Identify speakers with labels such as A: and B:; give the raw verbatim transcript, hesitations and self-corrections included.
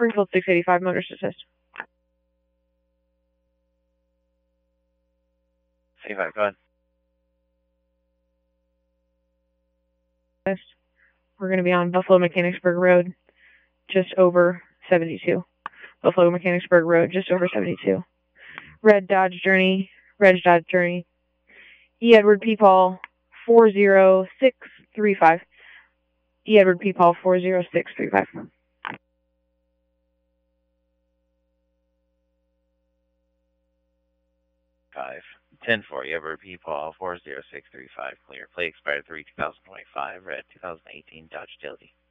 A: Springfield six eighty-five, motorist assist.
B: eighty-five, go
A: ahead. We're going to be on Buffalo Mechanicsburg Road, just over seventy-two. Buffalo Mechanicsburg Road, just over seventy-two. Red Dodge Journey, Red Dodge Journey. E. Edward P. Paul, four zero six three five. E. Edward P. Paul, four zero six three five.
B: Five. ten four, Edward P. Paul, four zero six three five, clear. Plate expired three two thousand twenty-five, red two thousand eighteen Dodge Agility.